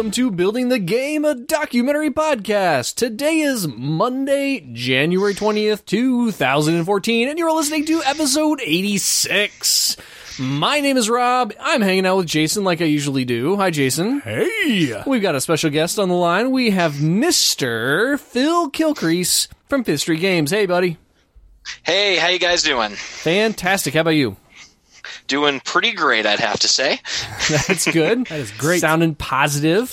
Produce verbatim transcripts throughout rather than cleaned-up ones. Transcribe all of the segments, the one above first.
welcome to Building the Game, a documentary podcast. Today is Monday, January twentieth, twenty fourteen, and you're listening to episode eighty-six. My name is Rob. I'm hanging out with Jason like I usually do. Hi, Jason. Hey! We've got a special guest on the line. We have Mister Phil Kilcrease from Fifth Street Games. Hey, buddy. Hey, how you guys doing? Fantastic. How about you? Doing pretty great, I'd have to say. That's good. That is great. Sounding positive.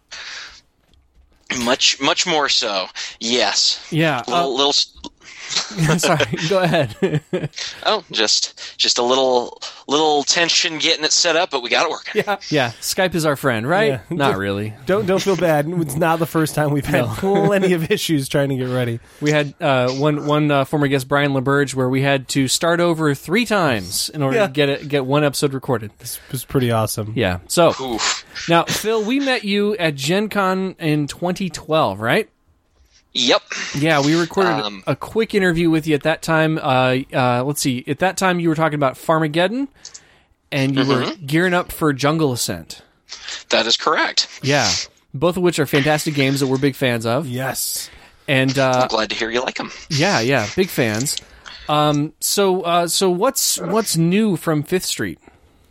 Much, much more so. Yes. Yeah. Little, Uh, little. sorry. Go ahead. Oh, just, just a little, little tension getting it set up, but we got it working. Yeah. Yeah. Skype is our friend, right? Yeah. Not really. Don't don't feel bad. It's not the first time we've had No. plenty of issues trying to get ready. We had uh, one one uh, former guest, Brian LaBerge, where we had to start over three times in order Yeah. to get it, get one episode recorded. This was pretty awesome. Yeah. So Oof. now, Phil, we met you at Gen Con in twenty twelve, right? Yep. Yeah, we recorded Um, a quick interview with you at that time. Uh, uh, let's see. At that time, you were talking about Farmageddon, and you were gearing up for Jungle Ascent. That is correct. Yeah. Both of which are fantastic games that we're big fans of. Yes. And uh, I'm glad to hear you like them. yeah, yeah, big fans. Um, so, uh, so what's what's new from Fifth Street?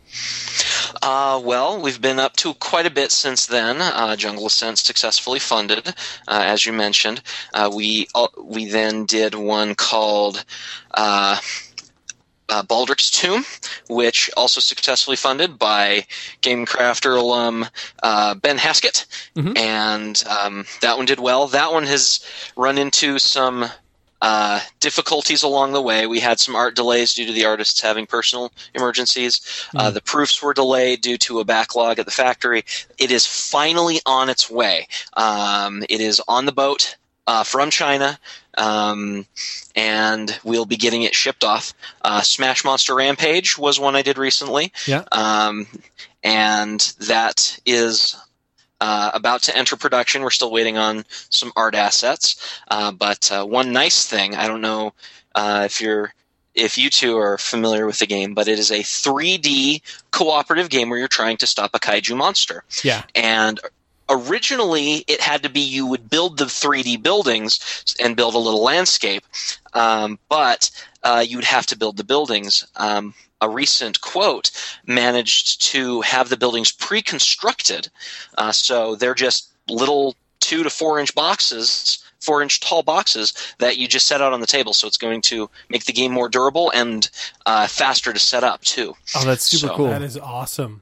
Uh, well, we've been up to quite a bit since then. Uh, Jungle Ascent successfully funded, uh, as you mentioned. Uh, we uh, we then did one called uh, uh, Baldur's Tomb, which also successfully funded by GameCrafter alum uh, Ben Haskett, Mhm. and um, that one did well. That one has run into some Uh, difficulties along the way. We had some art delays due to the artists having personal emergencies. Uh, the proofs were delayed due to a backlog at the factory. It is finally on its way. Um, it is on the boat uh, from China, um, and we'll be getting it shipped off. Uh, Smash Monster Rampage was one I did recently, Yeah. um, and that is Uh, about to enter production. We're still waiting on some art assets. Uh, but uh, one nice thing, I don't know uh, if you're if you two are familiar with the game, but it is a three D cooperative game where you're trying to stop a kaiju monster. Yeah. And originally, it had to be you would build the three D buildings and build a little landscape, um, but uh, you'd have to build the buildings. Um, a recent quote managed to have the buildings pre-constructed, uh, so they're just little two to four inch boxes, four inch tall boxes that you just set out on the table. So it's going to make the game more durable and uh, faster to set up too. Oh, that's super So- cool. That is awesome.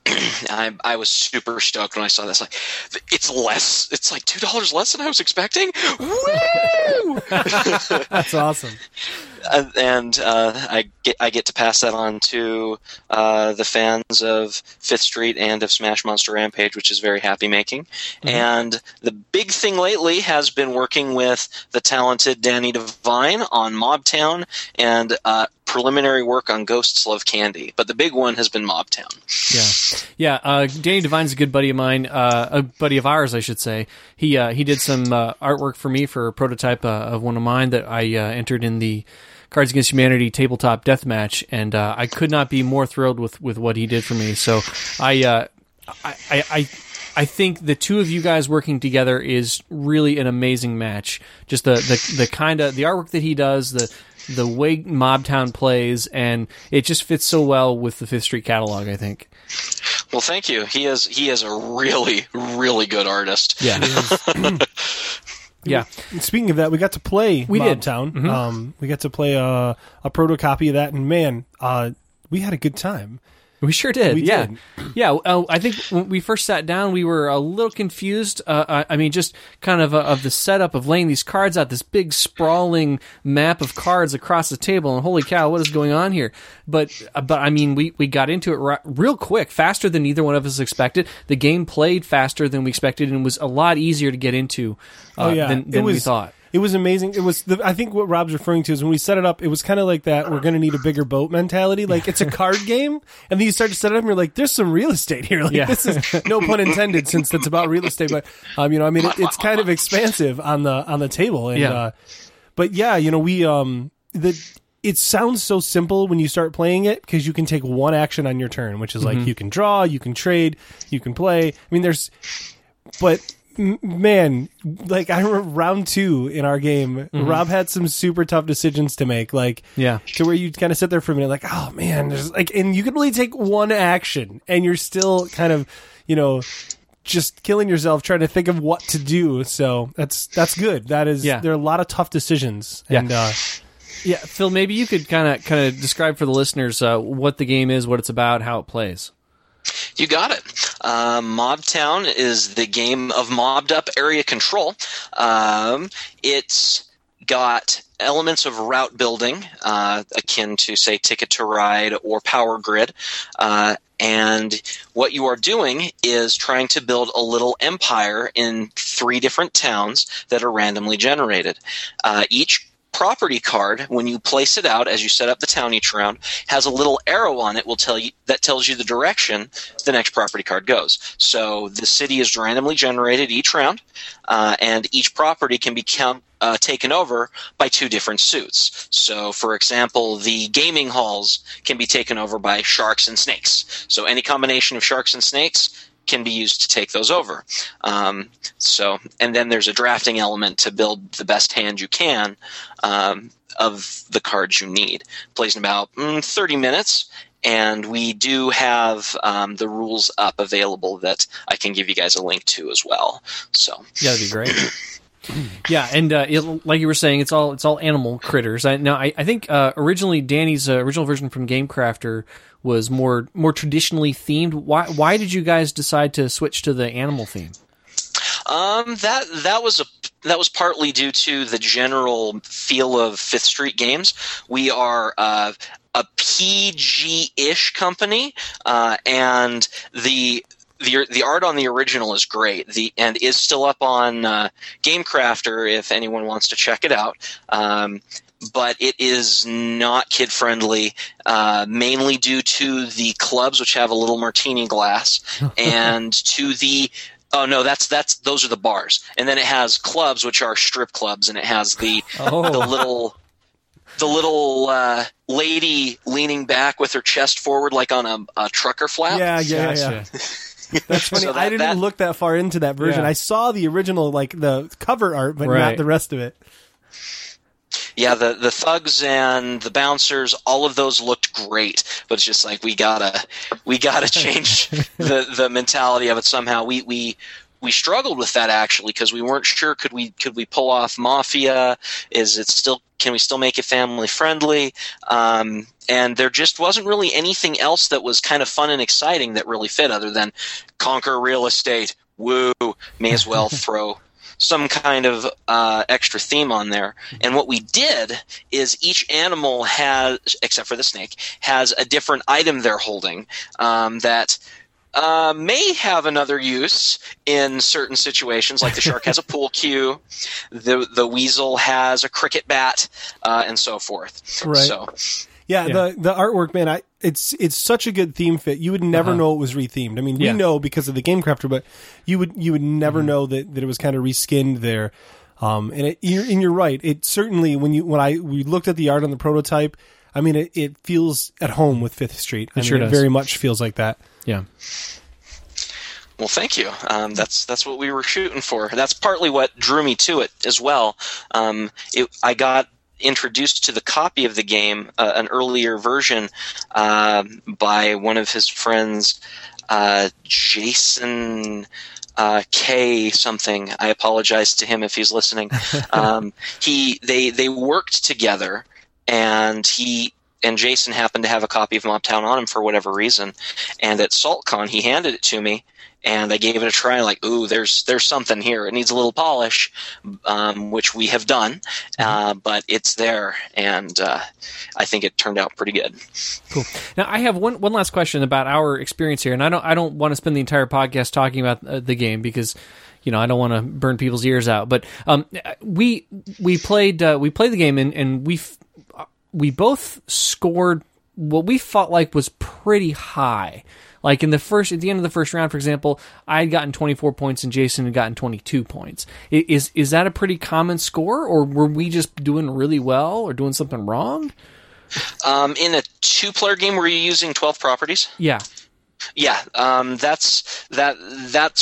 I, I was super stoked when I saw this. Like, it's less. It's like two dollars less than I was expecting. Woo! That's awesome. Uh, and uh, I get I get to pass that on to uh, the fans of Fifth Street and of Smash Monster Rampage, which is very happy making. And the big thing lately has been working with the talented Danny Devine on Mobtown and uh, preliminary work on Ghosts Love Candy. But the big one has been Mobtown. Yeah, yeah. Uh, Danny Devine's a good buddy of mine, uh, a buddy of ours, I should say. He uh, he did some uh, artwork for me for a prototype uh, of one of mine that I uh, entered in the Cards Against Humanity tabletop deathmatch, and uh, I could not be more thrilled with, with what he did for me. So I, uh, I, I, I, I think the two of you guys working together is really an amazing match. Just the the, the kind of the artwork that he does, the the way Mobtown plays, and it just fits so well with the Fifth Street catalog, I think. Well, thank you. He is he is a really really good artist. Yeah. Yeah. Speaking of that, we got to play We did. Mobtown. Mhm. Um, we got to play a, a protocopy of that, and man, uh, we had a good time. We sure did. We yeah. did. Yeah. Uh, I think when we first sat down, we were a little confused. Uh, I, I mean, just kind of uh, of the setup of laying these cards out, this big sprawling map of cards across the table, and holy cow, what is going on here? But, uh, but I mean, we, we got into it ri- real quick, faster than either one of us expected. The game played faster than we expected, and was a lot easier to get into uh, Oh, yeah. than, It than we was- thought. It was amazing. It was. The, I think what Rob's referring to is when we set it up. It was kind of like that. We're going to need a bigger boat mentality. Like it's a card game, and then you start to set it up, and you're like, "There's some real estate here." Like Yeah. this is no pun intended, since it's about real estate. But um, you know, I mean, it, it's kind of expansive on the on the table. And Yeah. uh, but yeah, you know, we um the. It sounds so simple when you start playing it because you can take one action on your turn, which is like you can draw, you can trade, you can play. I mean, there's but m- man, like I remember round two in our game, mm-hmm. Rob had some super tough decisions to make, like yeah, to where you kind of sit there for a minute, like, oh man, there's like, and you can only take one action, and you're still kind of, you know, just killing yourself trying to think of what to do. So that's that's good. That is, yeah. there are a lot of tough decisions, yeah. and uh, yeah, Phil, maybe you could kind of kind of describe for the listeners uh, what the game is, what it's about, how it plays. You got it. Uh, Mobtown is the game of mobbed up area control. Um, it's got elements of route building, uh, akin to, say, Ticket to Ride or Power Grid. Uh, and what you are doing is trying to build a little empire in three different towns that are randomly generated. Uh, each property card, when you place it out as you set up the town each round, has a little arrow on it will tell you that tells you the direction the next property card goes. So the city is randomly generated each round, uh, and each property can be count, uh, taken over by two different suits. So, for example, the gaming halls can be taken over by sharks and snakes. So any combination of sharks and snakes can be used to take those over. Um, so, and then there's a drafting element to build the best hand you can um, of the cards you need. Plays in about mm, thirty minutes, and we do have um, the rules up available that I can give you guys a link to as well. So, yeah, that'd be great. Yeah, and uh, it, like you were saying, it's all it's all animal critters. I, now, I, I think uh, originally Danny's uh, original version from GameCrafter was more more traditionally themed. Why why did you guys decide to switch to the animal theme? Um, that that was a that was partly due to the general feel of Fifth Street Games. We are uh, a P G-ish company, uh, and the. The the art on the original is great, the and is still up on uh, GameCrafter if anyone wants to check it out. Um, but it is not kid friendly, uh, mainly due to the clubs, which have a little martini glass, and to the oh no, that's that's those are the bars, and then it has clubs, which are strip clubs, and it has the oh. the little. The little uh, lady leaning back with her chest forward, like on a, a trucker flap. Yeah, yeah, Gotcha. yeah. That's funny. So that- I didn't that- look that far into that version. Yeah. I saw the original, like the cover art, but Right. not the rest of it. Yeah, the, the thugs and the bouncers, all of those looked great, but it's just like we gotta we gotta change the, the mentality of it somehow. We we we struggled with that actually because we weren't sure could we could we pull off Mafia? Is it still can we still make it family friendly? Um, and there just wasn't really anything else that was kind of fun and exciting that really fit other than conquer real estate. Woo! May as well throw some kind of uh, extra theme on there. And what we did is each animal has, except for the snake, has a different item they're holding um, that uh, may have another use in certain situations. Like the shark has a pool cue, the the weasel has a cricket bat, uh, and so forth. Right. So. Yeah, Yeah. the the artwork, man, I it's it's such a good theme fit. You would never Uh-huh. know it was rethemed. I mean, we Yeah. know because of the GameCrafter, but you would you would never Mm-hmm. know that, that it was kind of reskinned there. Um, and it, you're and you're right. It certainly when you when I we looked at the art on the prototype, I mean, it, it feels at home with Fifth Street. I It mean, sure it does. very much feels like that. Yeah. Well, thank you. Um, that's that's what we were shooting for. That's partly what drew me to it as well. Um, it, I got introduced to the copy of the game, uh, an earlier version, uh, by one of his friends, uh, Jason uh, K something. I apologize to him if he's listening. Um, he they they worked together, and he. And Jason happened to have a copy of Mobtown on him for whatever reason. And at SaltCon, he handed it to me, and I gave it a try. Like, ooh, there's there's something here. It needs a little polish, um, which we have done, uh, but it's there, and uh, I think it turned out pretty good. Cool. Now, I have one one last question about our experience here, and I don't I don't want to spend the entire podcast talking about uh, the game because, you know, I don't want to burn people's ears out. But um, we we played uh, we played the game, and and we we both scored what we felt like was pretty high. Like in the first, at the end of the first round, for example, I had gotten twenty-four points and Jason had gotten twenty-two points. I- Is is that a pretty common score, or were we just doing really well, or doing something wrong? Um, in a two-player game, were you using twelve properties? Yeah. Yeah, um, that's that. That's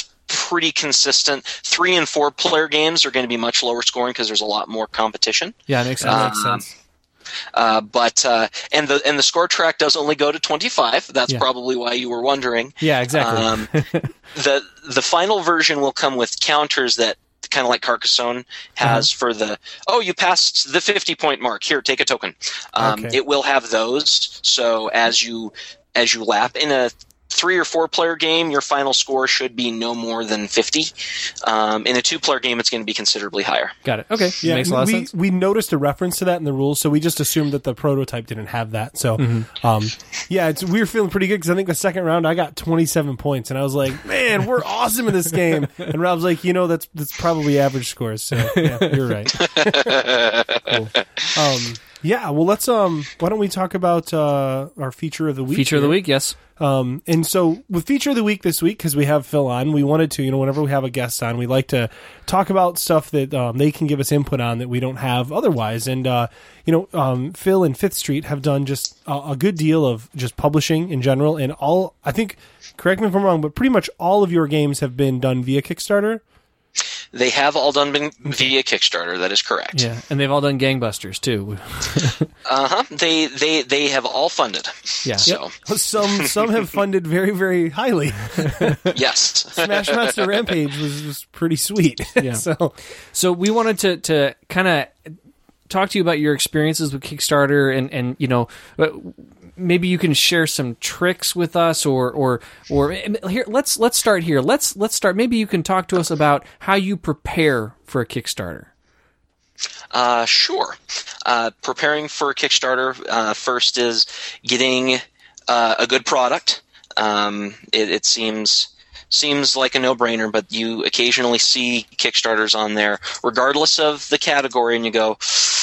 pretty consistent. Three and four player games are going to be much lower scoring because there's a lot more competition. Yeah, it makes sense. Um, makes sense. Uh, but uh, and the and the score track does only go to twenty-five. That's Yeah. probably why you were wondering. Yeah, exactly. Um, the the final version will come with counters that kind of like Carcassonne has Uh-huh. for the oh you passed the fifty point mark, here take a token. Um, Okay. It will have those. So as you as you lap in a three or four player game, your final score should be no more than fifty. Um, in a two player game, it's going to be considerably higher. Got it. Okay. Yeah, Makes a lot of we, sense. we noticed a reference to that in the rules, so we just assumed that the prototype didn't have that. So, Mm-hmm. um, yeah, it's, we were feeling pretty good because I think the second round I got twenty-seven points, and I was like, "Man, we're awesome in this game." And Rob's like, "You know, that's that's probably average scores." So, yeah, you're right. Cool. Um, yeah, well, let's um, why don't we talk about uh, our feature of the week? Feature of the here? week, yes. Um, and so with feature of the week this week, because we have Phil on, we wanted to, you know, whenever we have a guest on, we like to talk about stuff that um, they can give us input on that we don't have otherwise. And, uh, you know, um, Phil and Fifth Street have done just a, a good deal of just publishing in general. And all, I think, correct me if I'm wrong, but pretty much all of your games have been done via Kickstarter. They have all done been via Kickstarter. That is correct. Yeah, and they've all done gangbusters too. Uh huh. They they they have all funded. Yeah. So Some some have funded very, very highly. yes. Smash Master Rampage was, was pretty sweet. Yeah. so So we wanted to to kind of talk to you about your experiences with Kickstarter, and and you know, maybe you can share some tricks with us, or or or here let's let's start here. Let's let's start. Maybe you can talk to us about how you prepare for a Kickstarter. Uh, sure. Uh, preparing for a Kickstarter uh, first is getting uh, a good product. Um, it, it seems seems like a no-brainer, but you occasionally see Kickstarters on there, regardless of the category, and you go,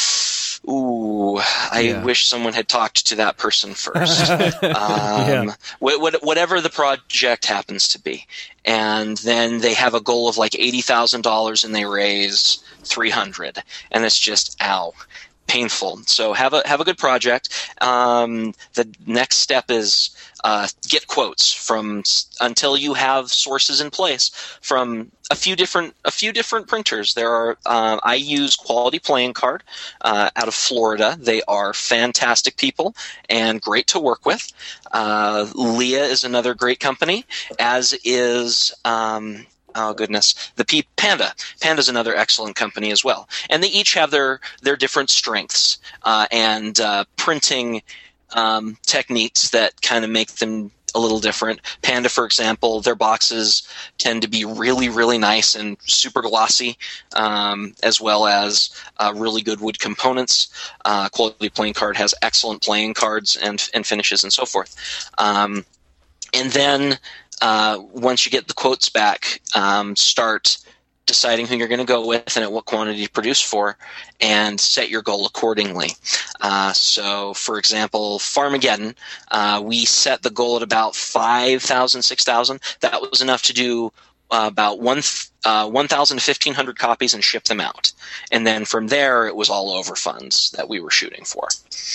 "Ooh, I Yeah. wish someone had talked to that person first." um, Yeah. wh- wh- whatever the project happens to be, and then they have a goal of like eighty thousand dollars, and they raise three hundred, and it's just ow, painful. So have a have a good project. Um, the next step is uh, get quotes from until you have sources in place from a few different a few different printers. There are uh, I use Quality Playing Card uh, out of Florida. They are fantastic people and great to work with. Uh, Leah is another great company, as is. Um, Oh goodness, the P- Panda. Panda's another excellent company as well, and they each have their their different strengths uh, and uh, printing um, techniques that kind of make them a little different. Panda, for example, their boxes tend to be really, really nice and super glossy, um, as well as uh, really good wood components. Uh, Quality Playing Card has excellent playing cards and and finishes and so forth. Um, and then. Uh, once you get the quotes back, um, start deciding who you're going to go with and at what quantity to produce for, and set your goal accordingly. Uh, so, for example, Farmageddon, uh, we set the goal at about five thousand, six thousand. That was enough to do uh, about one, uh, one thousand to fifteen hundred copies and ship them out. And then from there, it was all over funds that we were shooting for.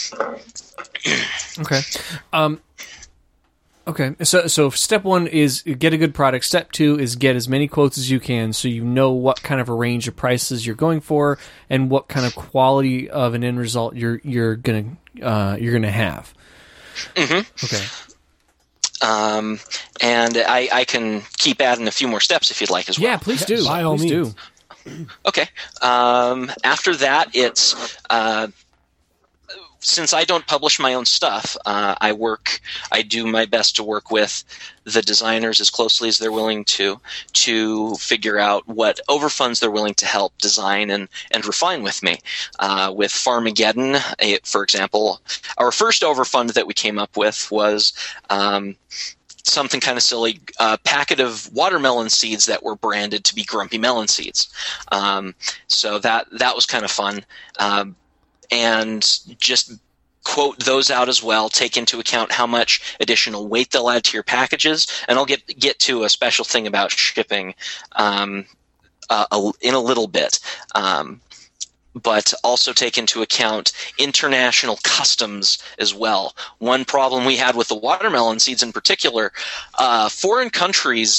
Okay. Um, Okay, so so step one is get a good product. Step two is get as many quotes as you can, so you know what kind of a range of prices you're going for and what kind of quality of an end result you're you're gonna uh, you're gonna have. Mm-hmm. Okay. Um, and I, I can keep adding a few more steps if you'd like as well. Yeah, please do. By all please means. do. Okay. Um, after that, it's uh, since I don't publish my own stuff, uh, I work. I do my best to work with the designers as closely as they're willing to, to figure out what overfunds they're willing to help design and, and refine with me. Uh, with Farmageddon, it, for example, our first overfund that we came up with was. Um, something kind of silly, a uh, packet of watermelon seeds that were branded to be Grumpy Melon seeds. Um, so that that was kind of fun. Um, and just quote those out as well, take into account how much additional weight they'll add to your packages, and I'll get get to a special thing about shipping um, uh, a, in a little bit. Um, but also take into account international customs as well. One problem we had with the watermelon seeds in particular, uh, foreign countries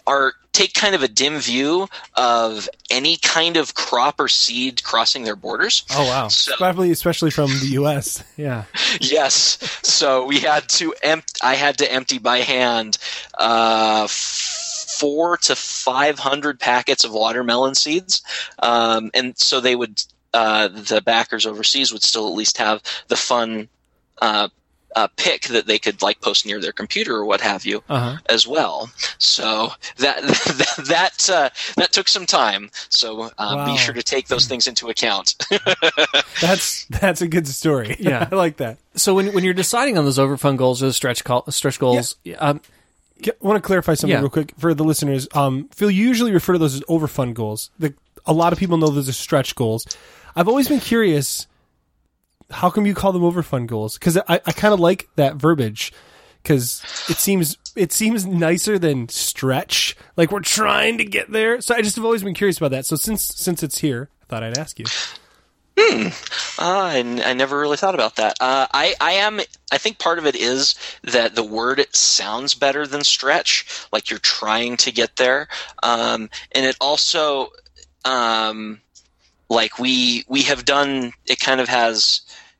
are take kind of a dim view of any kind of crop or seed crossing their borders. Oh wow! So, Probably, especially from the U S Yeah. yes. So we had to empt. I had to empty by hand uh, four to five hundred packets of watermelon seeds, um, and so they would. Uh, the backers overseas would still at least have the fun uh, uh, pick that they could like post near their computer or what have you Uh-huh. as well. So that that that, uh, that took some time. So uh, Wow. be sure to take those things into account. That's that's a good story. Yeah. I like that. So when when you're deciding on those overfund goals or the stretch call, stretch goals, um, I want to clarify something Yeah. real quick for the listeners. Um, Phil, you usually refer to those as overfund goals. The, a lot of people know those as stretch goals. I've always been curious, how come you call them overfund goals? Because I, I kind of like that verbiage, because it seems it seems nicer than stretch. Like we're trying to get there. So I just have always been curious about that. So since since it's here, I thought I'd ask you. Uh, I, I never really thought about that. Uh, I, I am. I think part of it is that the word sounds better than stretch, like you're trying to get there, um, and it also, um, like we we have done. It kind of has.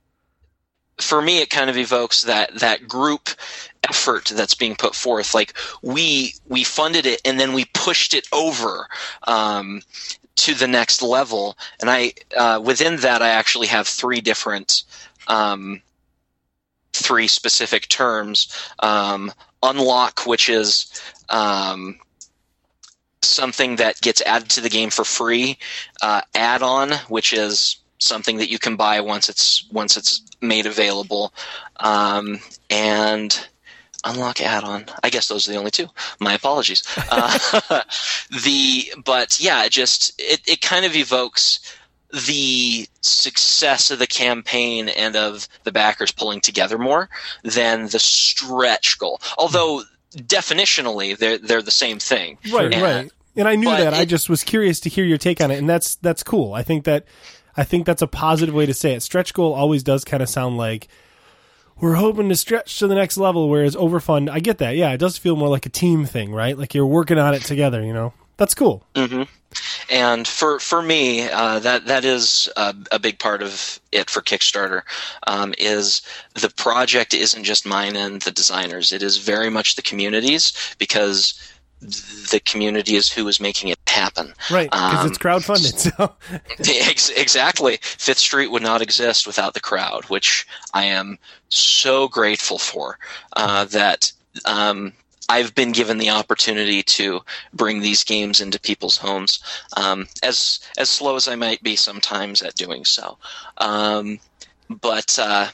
For me, it kind of evokes that that group effort that's being put forth. Like we we funded it and then we pushed it over. Um, to the next level, and I uh, within that I actually have three different, um, three specific terms. Um, unlock, which is um, something that gets added to the game for free. Uh, add-on, which is something that you can buy once it's once it's made available, um, and unlock add-on. I guess those are the only two. My apologies. Uh, the but yeah, it just it, it kind of evokes the success of the campaign and of the backers pulling together more than the stretch goal. Although definitionally they're they're the same thing. Right, And- right. And I knew but that. I it- just was curious to hear your take on it, and that's that's cool. I think that I think that's a positive way to say it. Stretch goal always does kind of sound like we're hoping to stretch to the next level, whereas overfund, I get that. Yeah, it does feel more like a team thing, right? Like you're working on it together, you know? That's cool. Mm-hmm. And for for me, uh, that that is a, a big part of it for Kickstarter. Um, is the project isn't just mine and the designers; it is very much the community's, because the community is who is making it happen. Right, because Um, it's crowdfunded. So Ex- exactly. Fifth Street would not exist without the crowd, which I am so grateful for. Uh, that um, I've been given the opportunity to bring these games into people's homes, um, as as slow as I might be sometimes at doing so. Um, but uh,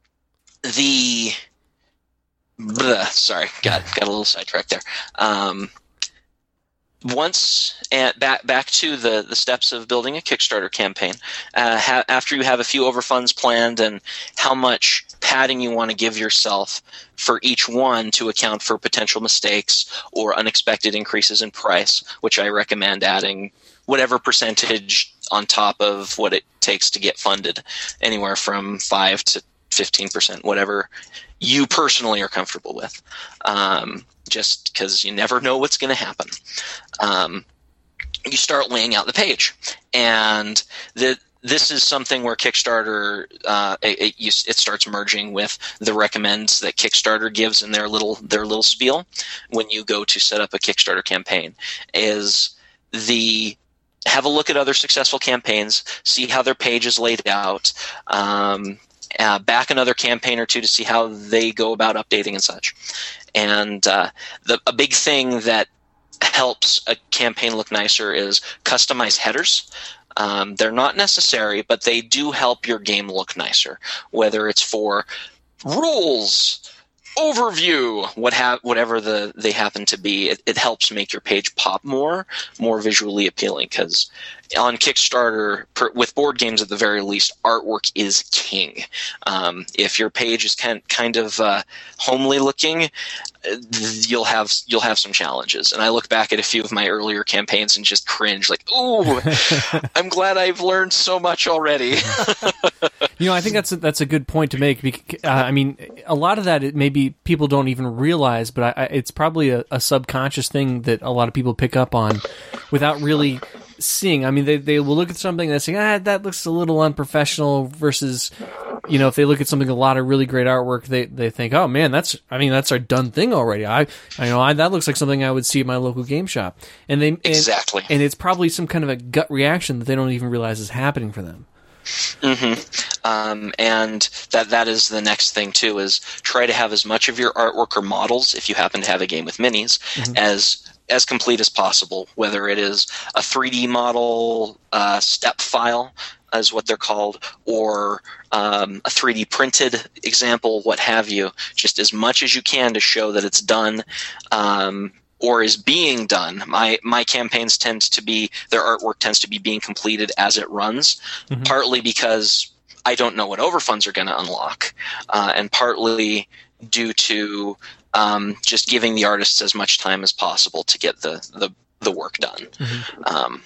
the bleh, sorry, got got a little sidetracked there. Um, Once at back back to the, the steps of building a Kickstarter campaign, uh, ha- after you have a few overfunds planned and how much padding you want to give yourself for each one to account for potential mistakes or unexpected increases in price, which I recommend adding whatever percentage on top of what it takes to get funded, anywhere from five to fifteen percent, whatever you personally are comfortable with. Um, just because you never know what's going to happen. Um, you start laying out the page, and the, this is something where Kickstarter uh, it, it, you, it starts merging with the recommends that Kickstarter gives in their little their little spiel when you go to set up a Kickstarter campaign. Is the have a look at other successful campaigns, see how their page is laid out. Um, Uh, back another campaign or two to see how they go about updating and such. And uh, the, a big thing that helps a campaign look nicer is customized headers. Um, they're not necessary, but they do help your game look nicer, whether it's for rules, overview, what ha- whatever the they happen to be. It, it helps make your page pop more, more visually appealing, because on Kickstarter, per, with board games at the very least, artwork is king. Um, if your page is kind kind of uh, homely looking, you'll have you'll have some challenges. And I look back at a few of my earlier campaigns and just cringe, like, "Ooh, I'm glad I've learned so much already." You know, I think that's a, that's a good point to make. Because, uh, I mean, a lot of that it maybe people don't even realize, but I, I, it's probably a, a subconscious thing that a lot of people pick up on without really seeing. I mean, they they will look at something and they say, "Ah, that looks a little unprofessional," versus, you know, if they look at something, a lot of really great artwork, they they think, "Oh man, that's I mean, that's our done thing already." I I know I, that looks like something I would see at my local game shop, and they and, exactly, and it's probably some kind of a gut reaction that they don't even realize is happening for them. Mm-hmm. Um, and that that is the next thing too, is try to have as much of your artwork or models, if you happen to have a game with minis, mm-hmm. as as complete as possible, whether it is a three D model uh, step file, as what they're called, or um, a three D printed example, what have you, just as much as you can to show that it's done. Um, or is being done. My my campaigns tend to be, their artwork tends to be being completed as it runs, mm-hmm. partly because I don't know what overfunds are going to unlock, uh, and partly due to um, just giving the artists as much time as possible to get the, the, the work done. Mm-hmm. Um,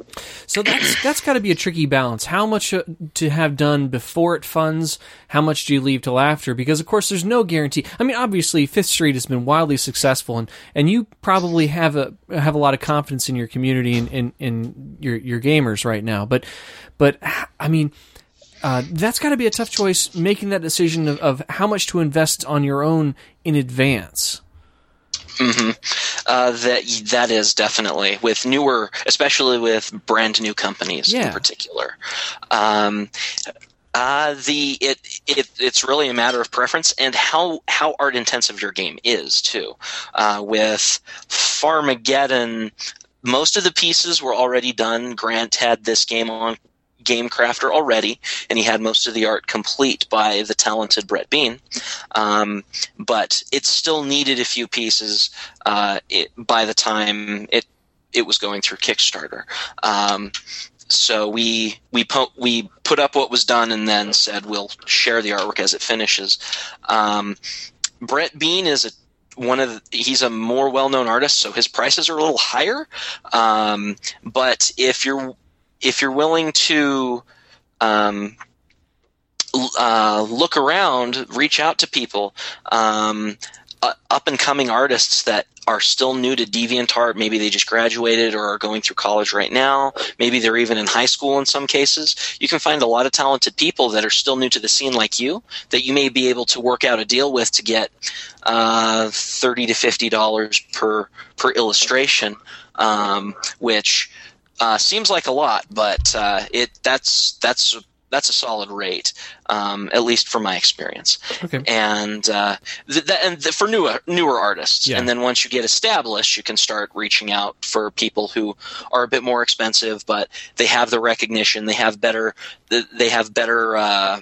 so that's that's got to be a tricky balance. How much to have done before it funds? How much do you leave till after? Because of course, there's no guarantee. I mean, obviously, Fifth Street has been wildly successful, and, and you probably have a have a lot of confidence in your community and in, in your your gamers right now. But but I mean. Uh, that's got to be a tough choice, making that decision of, of how much to invest on your own in advance. Mm-hmm. Uh, that that is definitely with newer, especially with brand new companies yeah. in particular. Um, uh, the it it it's really a matter of preference and how how art intensive your game is too. Uh, with Farmageddon, most of the pieces were already done. Grant had this game on Game Crafter already, and he had most of the art complete by the talented Brett Bean. Um, but it still needed a few pieces uh, it, by the time it it was going through Kickstarter. Um, so we we po- we put up what was done and then said we'll share the artwork as it finishes. Um, Brett Bean is a one of the, he's a more well-known artist, so his prices are a little higher. Um, but if you're If you're willing to um, uh, look around, reach out to people, um, uh, up-and-coming artists that are still new to DeviantArt, maybe they just graduated or are going through college right now, maybe they're even in high school in some cases, you can find a lot of talented people that are still new to the scene like you that you may be able to work out a deal with to get uh, thirty to fifty dollars per, per illustration, um, which... Uh, seems like a lot, but uh, it that's that's that's a solid rate, um, at least from my experience. Okay. And uh, th- th- and th- for newer newer artists, yeah. and then once you get established, you can start reaching out for people who are a bit more expensive, but they have the recognition, they have better, they have better. Uh,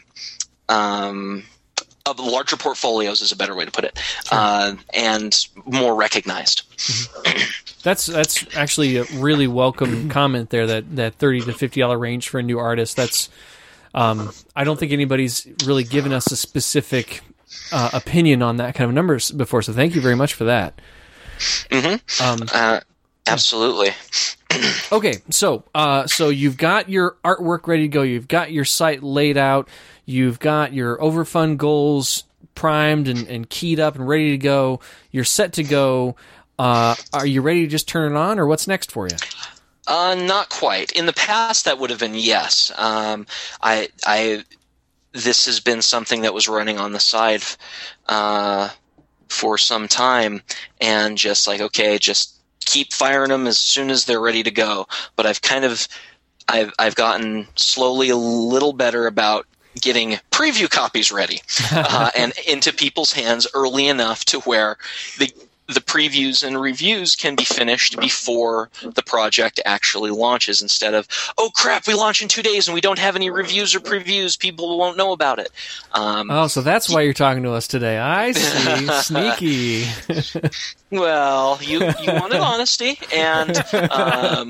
um, Of larger portfolios is a better way to put it, sure. uh, and more recognized. Mm-hmm. That's that's actually a really welcome comment there. That, that thirty to fifty dollar range for a new artist. That's um, I don't think anybody's really given us a specific uh, opinion on that kind of numbers before. So thank you very much for that. Mm-hmm. Um, uh, absolutely. Okay, so uh, so you've got your artwork ready to go. You've got your site laid out. You've got your overfund goals primed and, and keyed up and ready to go. You're set to go. Uh, are you ready to just turn it on, or what's next for you? Uh, not quite. In the past, that would have been yes. Um, I, I, this has been something that was running on the side uh, for some time, and just like, okay, just keep firing them as soon as they're ready to go. But I've kind of, I've, I've gotten slowly a little better about getting preview copies ready uh, and into people's hands early enough to where the the previews and reviews can be finished before the project actually launches, instead of, oh crap, we launch in two days and we don't have any reviews or previews, people won't know about it. Um, oh, so that's why you're talking to us today. I see. Sneaky. Well, you, you wanted honesty, and um,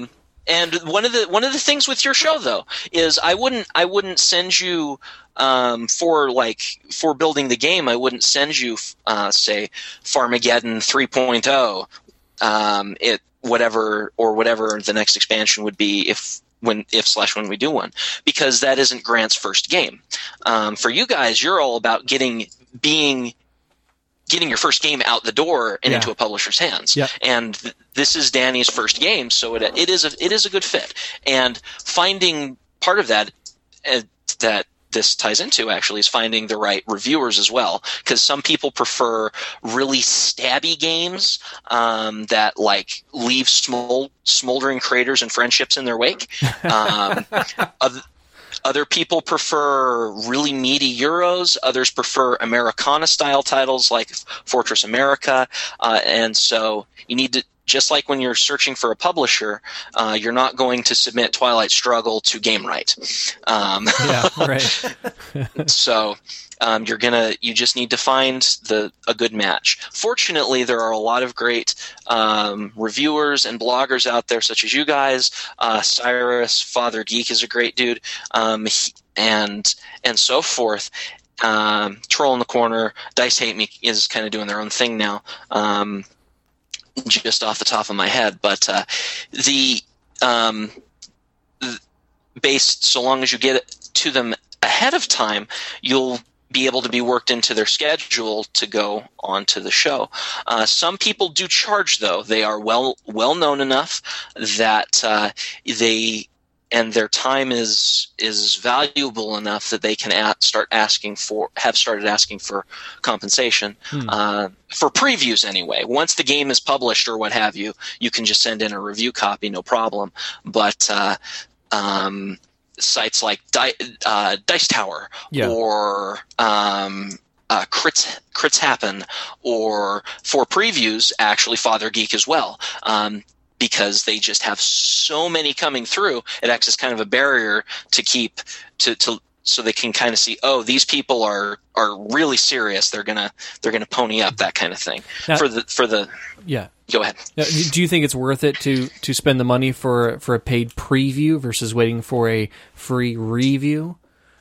And one of the one of the things with your show though is I wouldn't I wouldn't send you um, for like for building the game. I wouldn't send you uh, say Farmageddon three point oh, um, it whatever or whatever the next expansion would be if when if slash when we do one, because that isn't Grant's first game. Um, for you guys, you're all about getting being. getting your first game out the door and Yeah. into a publisher's hands. Yep. And th- this is Danny's first game, so it it is a it is a good fit. And finding part of that uh, that this ties into actually is finding the right reviewers as well, because some people prefer really stabby games um, that like leave smol- smoldering craters and friendships in their wake. Um, other, Other people prefer really meaty Euros. Others prefer Americana-style titles like Fortress America. Uh, and so you need to, just like when you're searching for a publisher, uh, you're not going to submit Twilight Struggle to GameRight. Um, Yeah, right. so um, you're gonna you just need to find the a good match. Fortunately, there are a lot of great um, reviewers and bloggers out there, such as you guys. Uh, Cyrus, Father Geek is a great dude, um, he, and and so forth. Um, Troll in the Corner, Dice Hate Me is kind of doing their own thing now. Um, just off the top of my head, but uh, the um, based so long as you get it to them ahead of time, you'll be able to be worked into their schedule to go on to the show. Uh, some people do charge, though. They are well well known enough that uh, they and their time is is valuable enough that they can at, start asking for have started asking for compensation Hmm. uh, for previews anyway. Once the game is published or what have you, you can just send in a review copy, no problem. But uh, um, sites like Di- uh, Dice Tower Yeah. or um, uh, Crits Crits Happen, or for previews, actually Father Geek as well. Um, because they just have so many coming through, it acts as kind of a barrier to keep to, to so they can kind of see, oh, these people are are really serious. They're gonna they're gonna pony up, that kind of thing. Now- for the for the Yeah. go ahead. Now, do you think it's worth it to, to spend the money for for a paid preview versus waiting for a free review?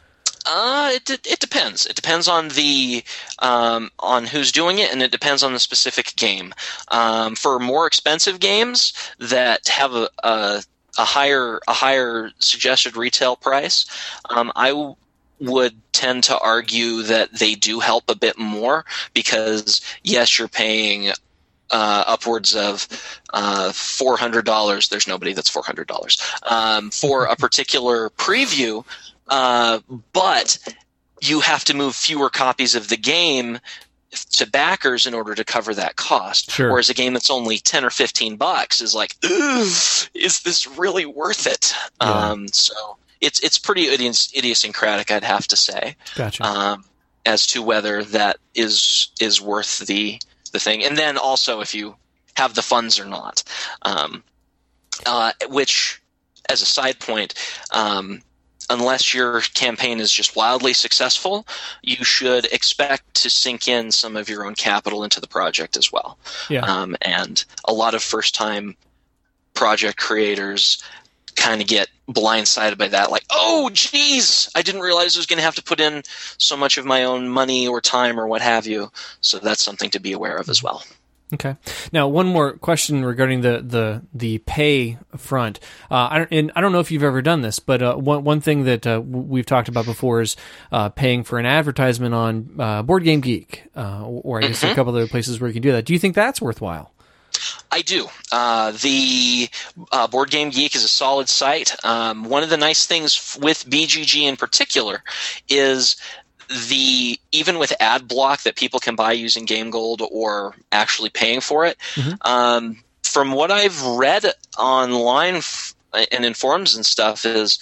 Uh, it it depends. It depends on the um, on who's doing it, and it depends on the specific game. Um, for more expensive games that have a, a a higher a higher suggested retail price, um, I w- would tend to argue that they do help a bit more, because yes, you're paying Uh, upwards of uh, four hundred dollars. There's nobody that's four hundred dollars um, for a particular preview, uh, but you have to move fewer copies of the game to backers in order to cover that cost. Sure. Whereas a game that's only ten or fifteen bucks is like, ugh, is this really worth it? Yeah. Um, so it's it's pretty idios- idiosyncratic, I'd have to say, Gotcha. um, as to whether that is is worth the the thing. And then also if you have the funds or not, um, uh, which, as a side point, um, unless your campaign is just wildly successful, you should expect to sink in some of your own capital into the project as well. Yeah. Um, and a lot of first-time project creators kind of get blindsided by that, like, oh, geez, I didn't realize I was going to have to put in so much of my own money or time or what have you. So that's something to be aware of as well. Okay. Now, one more question regarding the the the pay front. Uh, I don't, and I don't know if you've ever done this, but uh, one one thing that uh, we've talked about before is uh, paying for an advertisement on uh, Board Game Geek, uh, or I guess Mm-hmm. a couple other places where you can do that. Do you think that's worthwhile? I do. Uh, the uh, Board Game Geek is a solid site. Um, one of the nice things f- with B G G in particular is the even with ad block that people can buy using Game Gold or actually paying for it. Mhm. Um, from what I've read online f- and in forums and stuff, is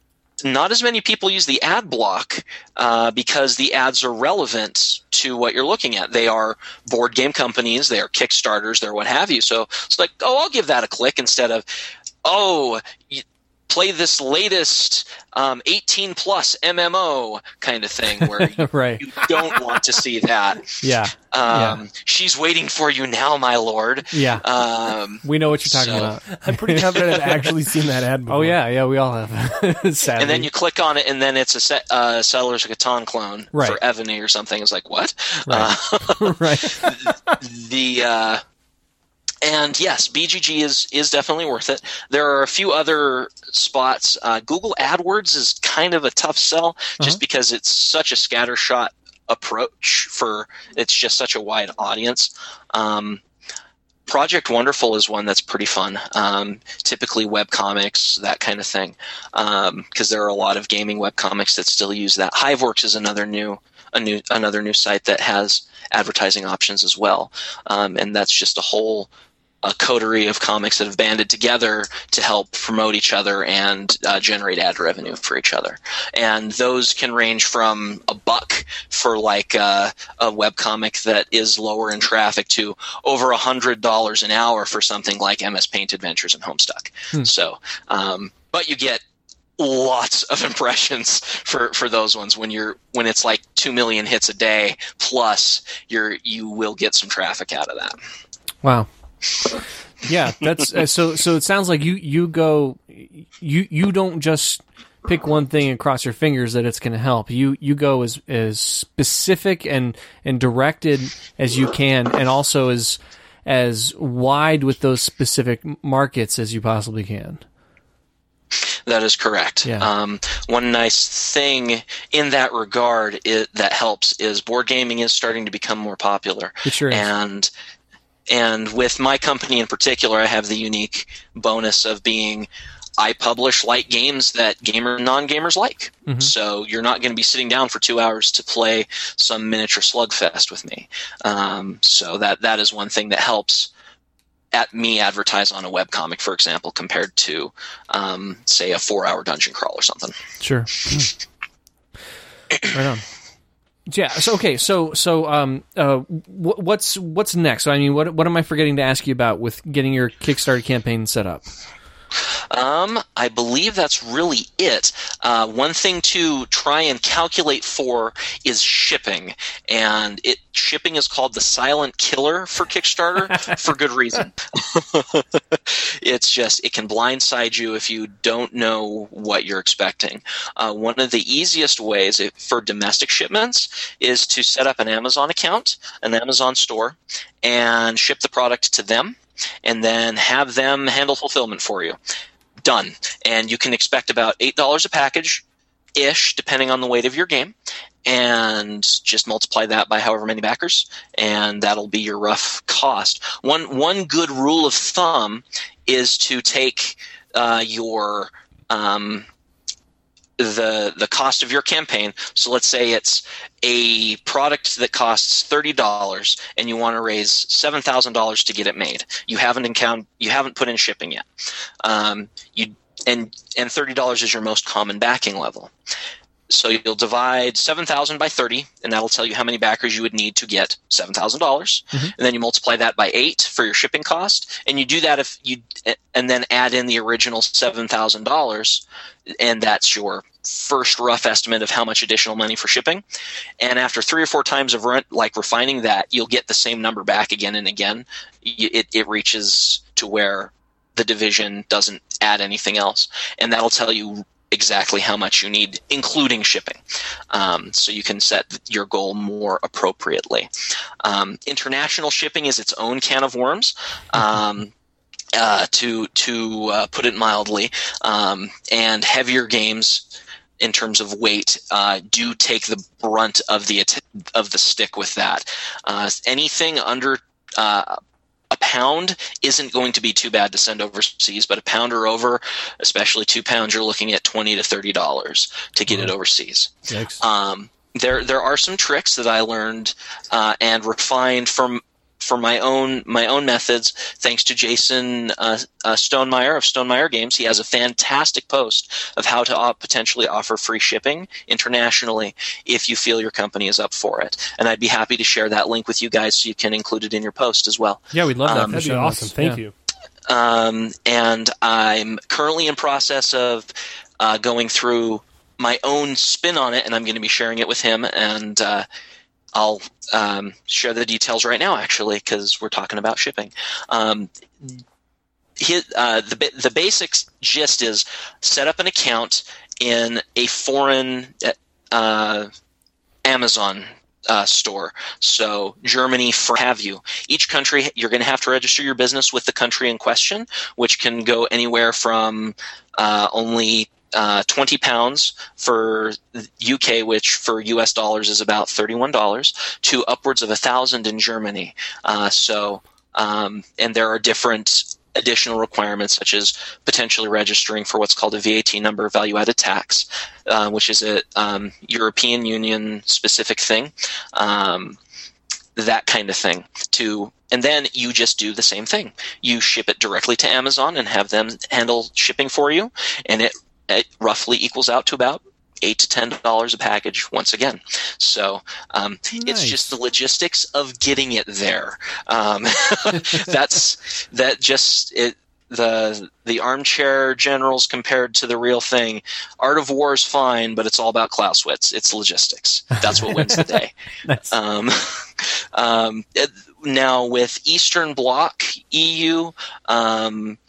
not as many people use the ad block uh, because the ads are relevant to what you're looking at. They are board game companies, they are Kickstarters, they're what have you. So it's like, oh, I'll give that a click instead of, oh, you, play this latest um, eighteen plus M M O kind of thing where you, right. you don't want to see that. Yeah. Um, yeah. She's waiting for you now, my lord. Yeah. Um, we know what you're talking so, about. I'm pretty confident I've actually seen that ad before. Oh, yeah. Yeah, we all have. Sadly. And then you click on it, and then it's a set, uh, Settlers of Catan clone right. for Evany or something. It's like, what? Right. Uh, right. the... Uh, And yes, B G G is, is definitely worth it. There are a few other spots. Uh, Google AdWords is kind of a tough sell just uh-huh. because it's such a scattershot approach for it's just such a wide audience. Um, Project Wonderful is one that's pretty fun. Um, typically webcomics, that kind of thing, because um, there are a lot of gaming webcomics that still use that. Hiveworks is another new a new another new site that has advertising options as well, um, and that's just a whole a coterie of comics that have banded together to help promote each other and uh, generate ad revenue for each other. And those can range from a buck for like uh, a webcomic that is lower in traffic to over a hundred dollars an hour for something like M S Paint Adventures and Homestuck. Hmm. So, um, but you get lots of impressions for, for those ones when you're when it's like two million hits a day plus you're you will get some traffic out of that. Wow. Yeah, that's uh, so. So it sounds like you you go you you don't just pick one thing and cross your fingers that it's going to help. You you go as as specific and and directed as you can, and also as as wide with those specific markets as you possibly can. That is correct. Yeah. Um, one nice thing in that regard is, that helps is board gaming is starting to become more popular. It sure is. And And with my company in particular, I have the unique bonus of being I publish light games that gamer and non-gamers like. Mm-hmm. So you're not going to be sitting down for two hours to play some miniature slugfest with me. Um, so that that is one thing that helps at me advertise on a webcomic, for example, compared to, um, say, a four-hour dungeon crawl or something. Sure. Right on. Yeah. So okay. So so um uh wh- what's what's next? I mean, what what am I forgetting to ask you about with getting your Kickstarter campaign set up? Um, I believe that's really it. Uh, one thing to try and calculate for is shipping, and it shipping is called the silent killer for Kickstarter for good reason. It's just it can blindside you if you don't know what you're expecting. Uh, one of the easiest ways if, for domestic shipments is to set up an Amazon account, an Amazon store, and ship the product to them, and then have them handle fulfillment for you. Done. And you can expect about eight dollars a package-ish, depending on the weight of your game, and just multiply that by however many backers, and that'll be your rough cost. One one good rule of thumb is to take uh, your um, the the cost of your campaign. So let's say it's a product that costs thirty dollars and you want to raise seven thousand dollars to get it made. You haven't encountered, you haven't put in shipping yet. Um, you and and thirty dollars is your most common backing level. So you'll divide seven thousand by thirty, and that'll tell you how many backers you would need to get seven thousand dollars. Mm-hmm. And then you multiply that by eight for your shipping cost, and you do that if you and then add in the original seven thousand dollars, and that's your first rough estimate of how much additional money for shipping. And after three or four times of rent, like refining that, you'll get the same number back again and again. It, it reaches to where the division doesn't add anything else, and that'll tell you exactly how much you need, including shipping. Um, so you can set your goal more appropriately. Um, international shipping is its own can of worms. Um, uh, to to uh, put it mildly, um, and heavier games in terms of weight uh, do take the brunt of the of the stick with that. Uh, anything under uh, a pound isn't going to be too bad to send overseas, but a pound or over, especially two pounds, you're looking at twenty to thirty dollars to get it overseas. Um, there there are some tricks that I learned uh, and refined from. For my own my own methods, thanks to Jason uh, uh, Stonemeyer of Stonemeyer Games. He has a fantastic post of how to uh, potentially offer free shipping internationally if you feel your company is up for it. And I'd be happy to share that link with you guys so you can include it in your post as well. Yeah, we'd love that. Um, That'd be awesome. Thank yeah. you. um, and I'm currently in process of uh, going through my own spin on it, and I'm going to be sharing it with him, and uh, I'll um, share the details right now, actually, because we're talking about shipping. Um, his, uh, the the basic gist is set up an account in a foreign uh, Amazon uh, store. So Germany, France, have you. Each country, you're going to have to register your business with the country in question, which can go anywhere from uh, only uh, twenty pounds for U K, which for U S dollars is about thirty-one dollars, to upwards of a thousand in Germany. Uh, so, um, and there are different additional requirements, such as potentially registering for what's called a V A T number, value-added tax, uh, which is a um, European Union specific thing, um, that kind of thing. To and then you just do the same thing. You ship it directly to Amazon and have them handle shipping for you, and it, it roughly equals out to about eight to ten dollars a package once again. So um, Nice. It's just the logistics of getting it there. Um, that's that just it. The the armchair generals compared to the real thing. Art of War is fine, but it's all about Clausewitz. It's logistics. That's what wins the day. Nice. Um, um, it, now with Eastern Bloc E U. Um,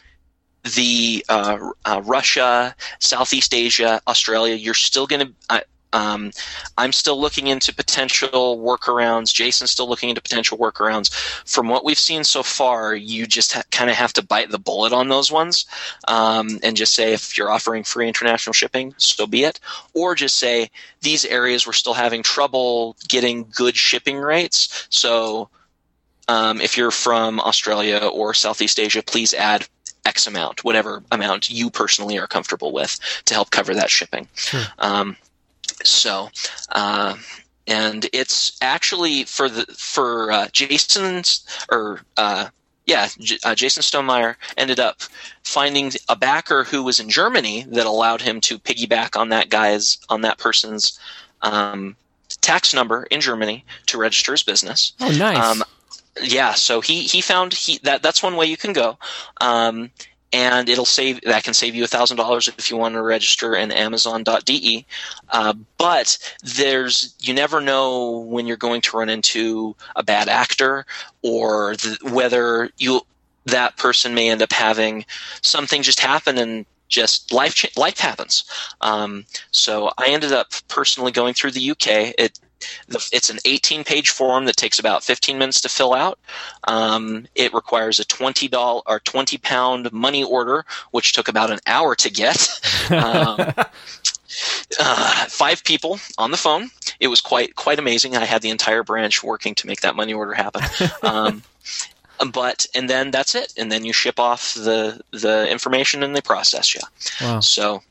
the uh, uh, Russia, Southeast Asia, Australia, you're still going to uh, um, I'm still looking into potential workarounds. Jason's still looking into potential workarounds. From what we've seen so far, you just ha- kind of have to bite the bullet on those ones, um, and just say if you're offering free international shipping, so be it. Or just say these areas we're still having trouble getting good shipping rates. So um, if you're from Australia or Southeast Asia, please add X amount, whatever amount you personally are comfortable with, to help cover that shipping. Sure. Um, so, uh, and it's actually for the for uh, Jason's or uh, yeah, J- uh, Jason Stonemeyer ended up finding a backer who was in Germany that allowed him to piggyback on that guy's on that person's um, tax number in Germany to register his business. Oh, nice. Um, Yeah, so he, he found he that that's one way you can go, um, and it'll save that can save you a thousand dollars if you want to register in Amazon dot D E. Uh, but there's you never know when you're going to run into a bad actor, or the, whether you that person may end up having something just happen and just life cha- life happens. Um, so I ended up personally going through the U K. It The, it's an eighteen-page form that takes about fifteen minutes to fill out. Um, it requires a twenty dollars or twenty pound money order, which took about an hour to get. Um, uh, five people on the phone. It was quite quite amazing. I had the entire branch working to make that money order happen. Um, but and then that's it. And then you ship off the the information and they process you. Wow. So.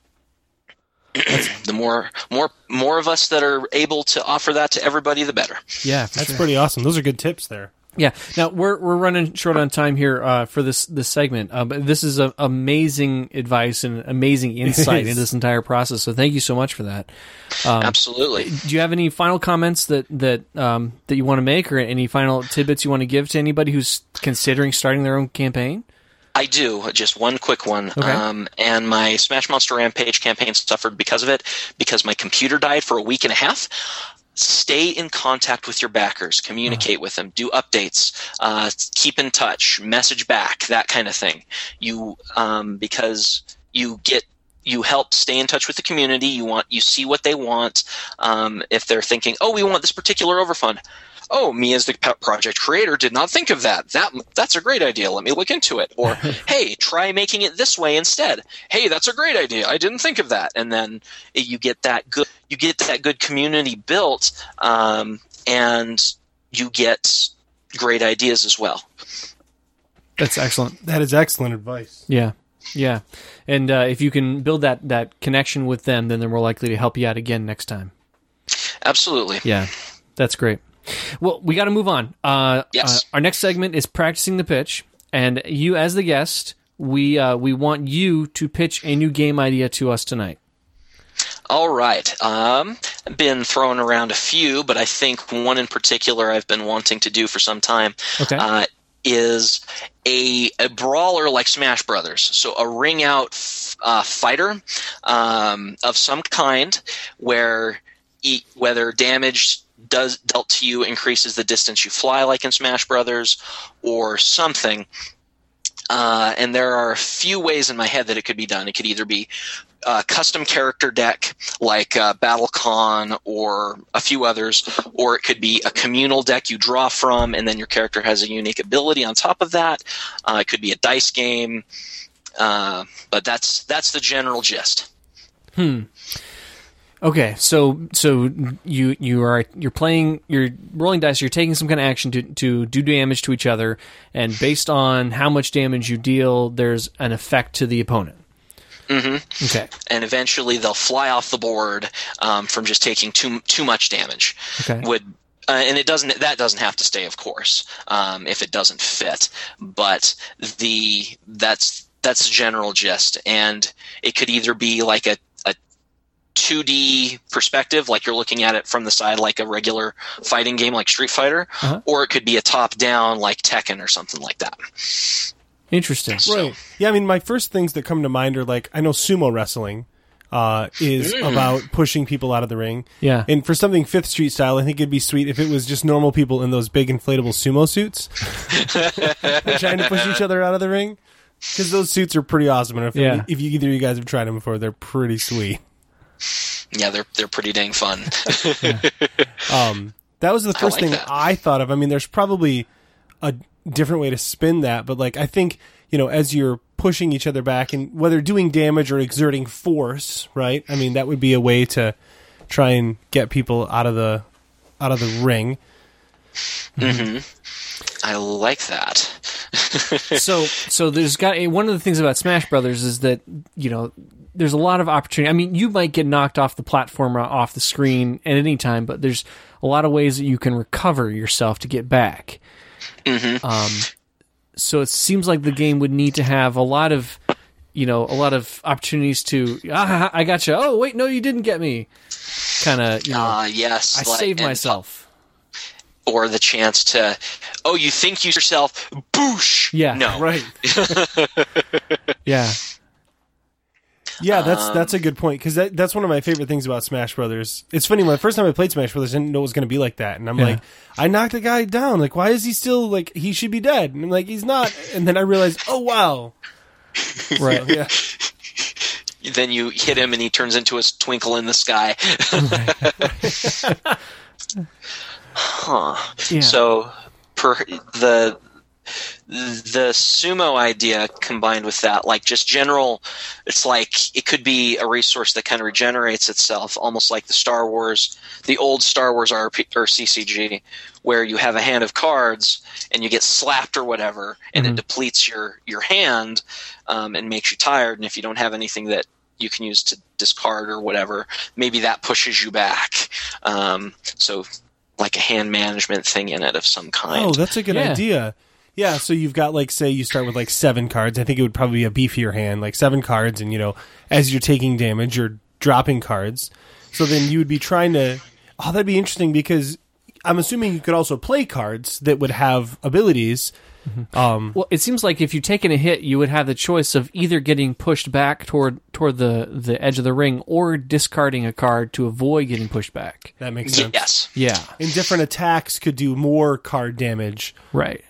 The more, more, more of us that are able to offer that to everybody, the better. Yeah, for That's sure. pretty awesome. Those are good tips there. Yeah. Now we're we're running short on time here uh, for this this segment, uh, but this is a, amazing advice and amazing insight into this entire process. So thank you so much for that. Um, Absolutely. Do you have any final comments that that um, that you want to make, or any final tidbits you want to give to anybody who's considering starting their own campaign? I do. Just one quick one. Okay. Um, and my Smash Monster Rampage campaign suffered because of it, because my computer died for a week and a half. Stay in contact with your backers. Communicate uh. with them. Do updates. Uh, keep in touch. Message back. That kind of thing. You um, because you get you help stay in touch with the community. You want you see what they want. Um, if they're thinking, oh, we want this particular overfund. Oh, me as the project creator did not think of that. That that's a great idea. Let me look into it. Or, hey, try making it this way instead. Hey, that's a great idea. I didn't think of that. And then you get that good you get that good community built, um, and you get great ideas as well. That's excellent. That is excellent advice. Yeah, yeah. And uh, if you can build that that connection with them, then they're more likely to help you out again next time. Absolutely. Yeah, that's great. Well, we got to move on. Uh, yes. Uh, our next segment is practicing the pitch, and you, as the guest, we uh, we want you to pitch a new game idea to us tonight. All right. Um, I've been throwing around a few, but I think one in particular I've been wanting to do for some time. Okay. Uh, is a, a brawler like Smash Brothers. So a ring out f- uh, fighter um, of some kind, where e- whether damage does dealt to you increases the distance you fly, like in Smash Brothers, or something. Uh, and there are a few ways in my head that it could be done. It could either be a custom character deck like uh, BattleCon or a few others, or it could be a communal deck you draw from, and then your character has a unique ability on top of that. Uh, it could be a dice game, uh, but that's that's the general gist. Hmm. Okay, so so you you are you're playing, you're rolling dice, you're taking some kind of action to to do damage to each other, and based on how much damage you deal, there's an effect to the opponent. Mm-hmm. Okay, and eventually they'll fly off the board um, from just taking too too much damage. Okay, would uh, and it doesn't that doesn't have to stay, of course, um, if it doesn't fit. But the that's that's the general gist, and it could either be like a two D perspective, like you're looking at it from the side like a regular fighting game like Street Fighter, uh-huh. or it could be a top-down like Tekken or something like that. Interesting. So, Right. Yeah, I mean, my first things that come to mind are like, I know sumo wrestling uh, is Mm. about pushing people out of the ring. Yeah. And for something Fifth Street style, I think it'd be sweet if it was just normal people in those big inflatable sumo suits trying to push each other out of the ring. Because those suits are pretty awesome. And if, Yeah. if you, either of you guys have tried them before, they're pretty sweet. yeah, they're they're pretty dang fun. Um, that was the I first like thing that. I thought of. I mean, there's probably a different way to spin that, but like I think, you know, as you're pushing each other back, and whether doing damage or exerting force, right? I mean, that would be a way to try and get people out of the out of the ring. hmm I like that. so so there's got one of the things about Smash Brothers is that, you know, there's a lot of opportunity. I mean, you might get knocked off the platform or off the screen at any time, but there's a lot of ways that you can recover yourself to get back. hmm Um, so it seems like the game would need to have a lot of, you know, a lot of opportunities to, ah, I gotcha. Oh, wait, no, you didn't get me. Kind of, you know, Uh, yes, I like- saved and- myself. or the chance to, oh, you think you yourself, boosh. Yeah, no, Right. Yeah. Yeah, that's Um, that's a good point, because that, that's one of my favorite things about Smash Brothers. It's funny, when the first time I played Smash Brothers, I didn't know it was going to be like that, and I'm Yeah. like, I knocked the guy down. Like, why is he still like he should be dead? And I'm like, he's not. And then I realized, oh wow, Right. yeah, Then you hit him and he turns into a twinkle in the sky. Huh. Yeah. So per the the sumo idea combined with that, like just general, it's like it could be a resource that kind of regenerates itself, almost like the Star Wars, the old Star Wars R P or C C G, where you have a hand of cards and you get slapped or whatever, and Mhm. it depletes your your hand um, and makes you tired. And if you don't have anything that you can use to discard or whatever, maybe that pushes you back. Um, so like a hand management thing in it of some kind. oh, that's a good Yeah. idea. Yeah, so you've got, like, say you start with like seven cards. I think it would probably be a beefier hand, like seven cards, and you know, as you're taking damage, you're dropping cards. So then you would be trying to. Oh, that'd be interesting, because I'm assuming you could also play cards that would have abilities. Um, Well, it seems like if you taken a hit, you would have the choice of either getting pushed back toward toward the, the edge of the ring or discarding a card to avoid getting pushed back. that makes sense. Yes. Yeah, And different attacks could do more card damage. right.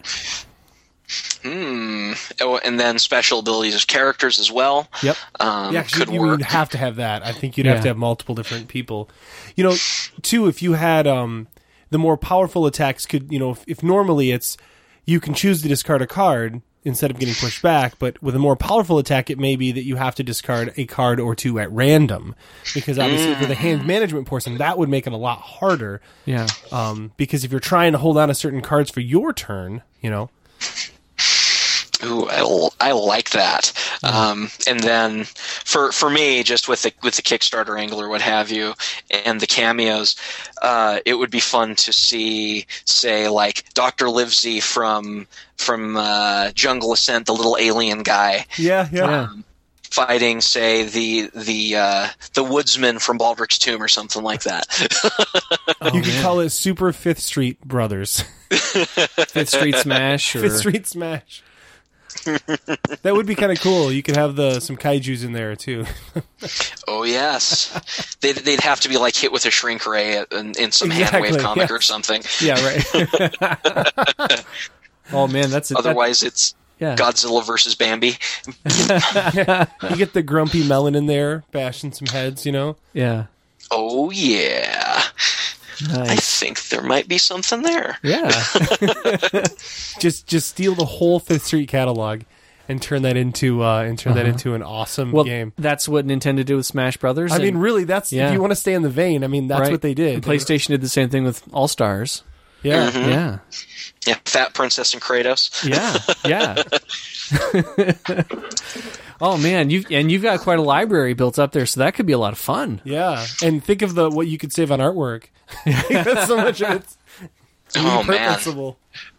Hmm. Oh, and then special abilities as characters as well. Yep. Um, Yeah, 'cause could you, you work. would have to have that. I think you'd Yeah. have to have multiple different people. You know, too, if you had um, the more powerful attacks could, you know, if, if normally it's you can choose to discard a card instead of getting pushed back, but with a more powerful attack, it may be that you have to discard a card or two at random, because obviously for the hand management portion, that would make it a lot harder. Yeah. Um, because if you're trying to hold on to certain cards for your turn, you know, Ooh, I, l- I like that. Um, and then for for me, just with the with the Kickstarter angle or what have you, and the cameos, uh, it would be fun to see, say, like Doctor Livesey from from uh, Jungle Ascent, the little alien guy. yeah, yeah, Yeah. Um, fighting, say, the the uh, the woodsman from Baldrick's Tomb or something like that. Oh, you could man. call it Super Fifth Street Brothers. Fifth Street Smash. Or... Fifth Street Smash. That would be kind of cool. You could have the some kaijus in there too. Oh yes, they'd they'd have to be like hit with a shrink ray in, in some exactly, handwave comic yeah. or something. Yeah, right. Oh man, that's a, otherwise that, it's yeah. Godzilla versus Bambi. You get the grumpy melon in there, bashing some heads. You know. Yeah. Oh yeah. Nice. I think there might be something there. Yeah. just just steal the whole Fifth Street catalog and turn that into uh, and turn uh-huh. that into an awesome well, game. That's what Nintendo did with Smash Brothers. I and, mean, really, that's yeah. if you want to stay in the vein. I mean, that's right. what they did. And PlayStation did the same thing with All Stars. Yeah, mm-hmm. yeah, yeah. Fat Princess and Kratos. Yeah, yeah. Oh man, you and you've got quite a library built up there, so that could be a lot of fun. Yeah, and think of the what you could save on artwork. That's so much of it's oh repurposable.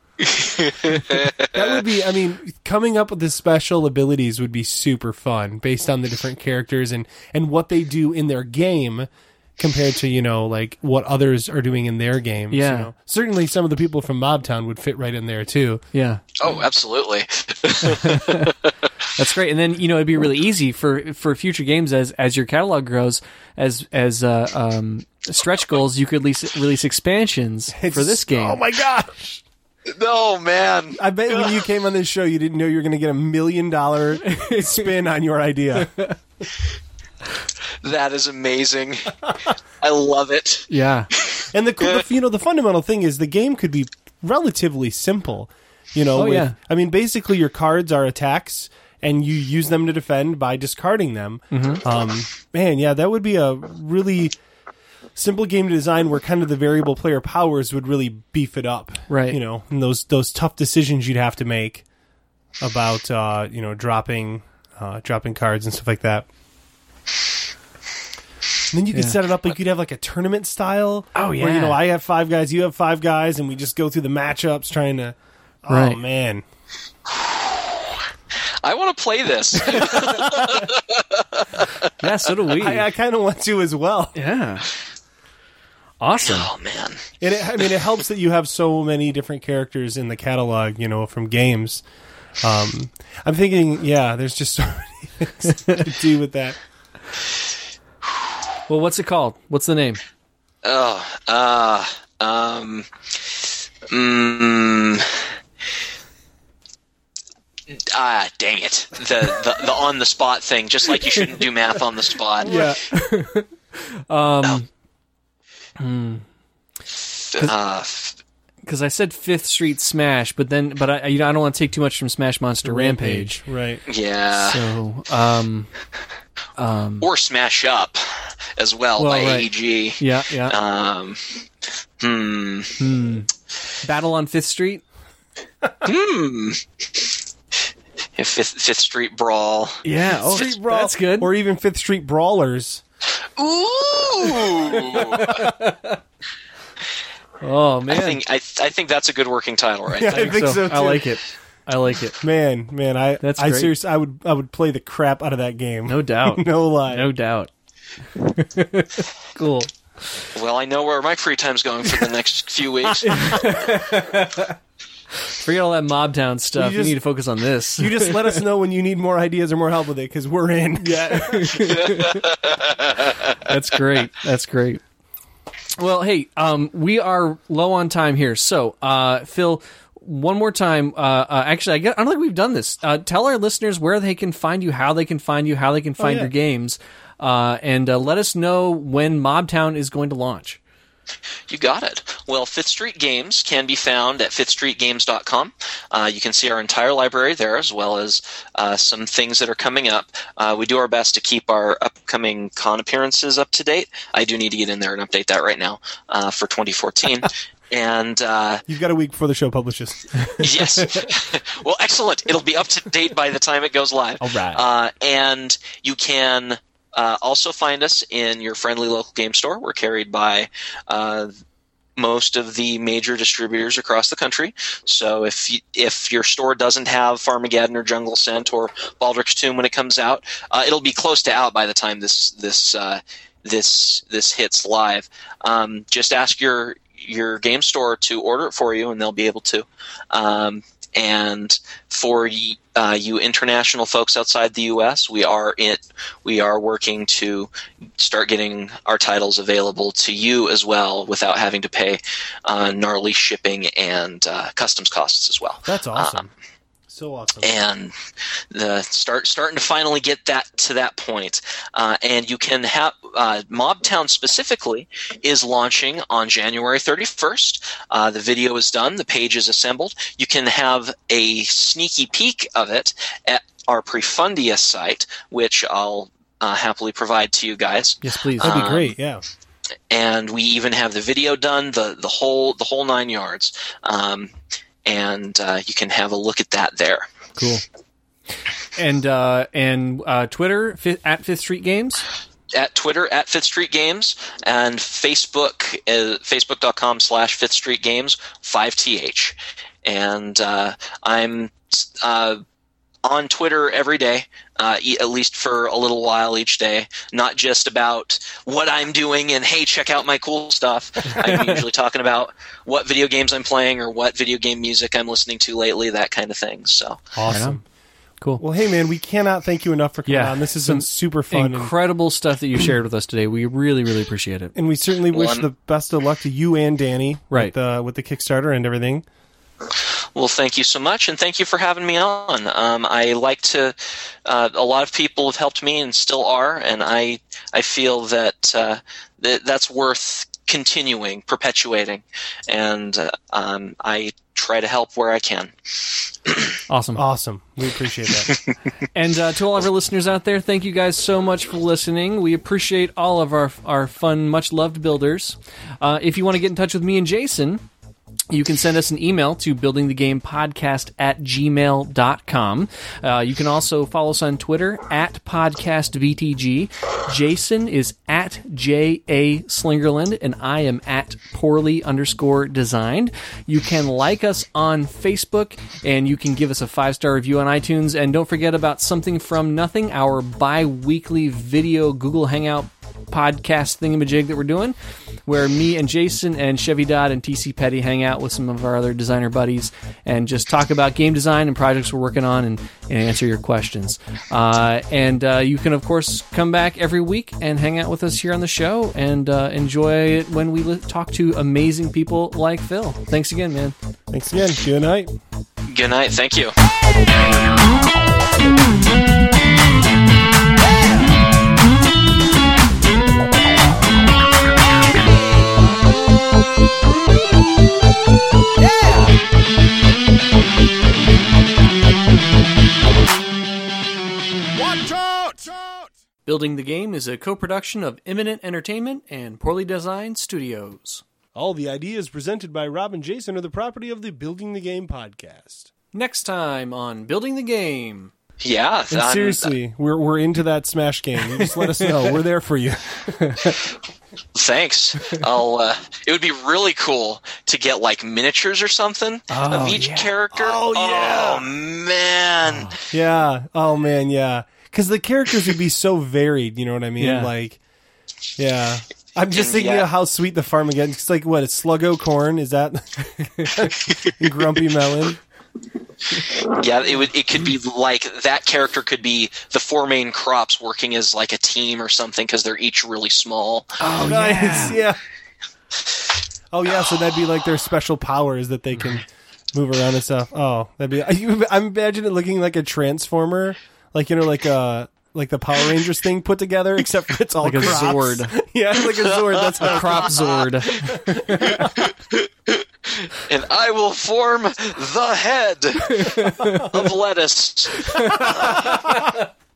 That would be. I mean, coming up with the special abilities would be super fun, based on the different characters and and what they do in their game. Compared to, you know, like what others are doing in their games. Yeah. You know? Certainly some of the people from Mobtown would fit right in there, too. Yeah. Oh, absolutely. That's great. And then, you know, it'd be really easy for, for future games as as your catalog grows, as as uh, um, stretch goals, you could release, release expansions It's, for this game. Oh, my gosh. No, man. I bet when you came on this show, you didn't know you were going to get a million dollar spin on your idea. That is amazing. I love it. Yeah. And the, the you know the fundamental thing is the game could be relatively simple. You know, oh, with, yeah. I mean, basically your cards are attacks, and you use them to defend by discarding them. Mm-hmm. Um, man, yeah, that would be a really simple game to design where kind of the variable player powers would really beef it up. Right. You know, and those those tough decisions you'd have to make about uh, you know dropping uh, dropping cards and stuff like that. And then you could Yeah. set it up like you'd have like a tournament style. Oh, Where, you yeah. know, I have five guys, you have five guys, and we just go through the matchups trying to. Oh, Right. man. I want to play this. Yeah, so do we. I, I kind of want to as well. Yeah. Awesome. Oh, man. And it, I mean, it helps that you have so many different characters in the catalog, you know, from games. Um, I'm thinking, yeah, there's just so many things to do with that. Well, what's it called? What's the name? Oh, uh, um, mm, ah, dang it. The, the, the on the spot thing, just like you shouldn't do math on the spot. Yeah. Um, Uh, because I said Fifth Street Smash, but then, but I, you know, I don't want to take too much from Smash Monster Rampage. Right. yeah. So, um, um, Or Smash Up as well, Well, by right. A E G. yeah, yeah. Um, hmm. Hmm. Battle on Fifth Street. Hmm. Fifth, Fifth Street Brawl. Yeah. Oh, Street Brawl. that's good. Or even Fifth Street Brawlers. Ooh. Oh man, I think I, I think that's a good working title, right? Yeah, there. I think so, too. I like it. I like it. Man, man, I That's I great. seriously I would I would play the crap out of that game. No doubt. No lie. No doubt. Cool. Well, I know where my free time's going for the next few weeks. Forget all that Mobtown stuff. You You, just- need to focus on this. You just let us know when you need more ideas or more help with it, because we're in. Yeah. That's great. That's great. Well, hey, um, we are low on time here. So, uh, Phil, one more time. Uh, uh, actually, I, guess, I don't think we've done this. Uh, tell our listeners where they can find you, how they can find you, how they can find yeah. your games, uh, and uh, let us know when Mobtown is going to launch. You got it. Well, Fifth Street Games can be found at fifth street games dot com. Uh, you can see our entire library there, as well as uh, some things that are coming up. Uh, we do our best to keep our upcoming con appearances up to date. I do need to get in there and update that right now uh, for twenty fourteen. And uh, You've got a week before the show publishes. yes, well, excellent. It'll be up to date by the time it goes live. All right. Uh, and you can uh, also find us in your friendly local game store. We're carried by uh, most of the major distributors across the country. So if you, if your store doesn't have Farmageddon or Jungle Scent or Baldur's Tomb when it comes out, uh, it'll be close to out by the time this this uh, this this hits live. Um, just ask your your game store to order it for you, and they'll be able to. Um, and for y- uh, you international folks outside the U S, we are it. We are working to start getting our titles available to you as well, without having to pay uh, gnarly shipping and uh, customs costs as well. That's awesome. Um, So awesome. And the start starting to finally get that to that point. Uh, and you can have uh, Mobtown specifically is launching on January thirty-first. Uh, the video is done. The page is assembled. You can have a sneaky peek of it at our Prefundia site, which I'll uh, happily provide to you guys. Yes, please. That'd be um, great. Yeah. And we even have the video done, the the whole the whole nine yards. Um, and uh, you can have a look at that there. Cool. And uh, and uh, Twitter fi- at Fifth Street Games. At Twitter at Fifth Street Games, and Facebook uh, Facebook.com slash Fifth Street Games five T H. And uh, I'm uh, on Twitter every day, uh, e- at least for a little while each day. Not just about what I'm doing and, hey, check out my cool stuff. I'm usually talking about what video games I'm playing or what video game music I'm listening to lately, that kind of thing. So Awesome. Cool. Well, hey, man, we cannot thank you enough for coming Yeah. on. This has Some been super fun. Incredible stuff that you shared with us today. We really, really appreciate it. And, and we certainly wish One- the best of luck to you and Danny Right. with, the, with the Kickstarter and everything. Well, thank you so much, and thank you for having me on. Um, I like to. Uh, a lot of people have helped me and still are, and I I feel that uh, that that's worth continuing, perpetuating, and uh, um, I try to help where I can. Awesome. Awesome. We appreciate that. And uh, to all of our listeners out there, thank you guys so much for listening. We appreciate all of our our fun, much loved builders. Uh, if you want to get in touch with me and Jason, you can send us an email to buildingthegamepodcast at gmail dot com. Uh, you can also follow us on Twitter at podcastvtg. Jason is at J A Slingerland, and I am at poorly underscore designed. You can like us on Facebook, and you can give us a five-star review on iTunes. And don't forget about Something From Nothing, our bi-weekly video Google Hangout podcast thingamajig that we're doing, where me and Jason and Chevy Dodd and T C Petty hang out with some of our other designer buddies and just talk about game design and projects we're working on, and, and answer your questions. Uh, and uh, you can, of course, come back every week and hang out with us here on the show and uh, enjoy it when we li- talk to amazing people like Phil. Thanks again, man. Thanks again. Good night. Good night. Thank you. Building the Game is a co-production of Imminent Entertainment and Poorly Designed Studios. All the ideas presented by Rob and Jason are the property of the Building the Game podcast. Next time on Building the Game. Yeah. And I'm- seriously, we're we're into that Smash game. You just let us know. We're there for you. Thanks. I'll. Uh, it would be really cool to get like miniatures or something Oh, of each yeah. character. Oh, yeah. Oh man. Yeah. Oh man. Yeah. Because the characters would be so varied. You know what I mean? Yeah. Like, yeah. I'm just thinking Yeah. of how sweet the Farmageddon. It's like what? It's Sluggo Corn. Is that Grumpy Melon? Yeah, it would. It could be like that character could be the four main crops working as like a team or something because they're each really small. Oh, Nice. Yeah. Oh yeah. So that'd be like their special powers that they can move around and stuff. Oh, that'd be. You, I'm imagining it looking like a transformer, like you know, like a like the Power Rangers thing put together, except it's all Like a crops. Zord. Yeah, like a Zord. That's A crop Zord. And I will form the head of lettuce.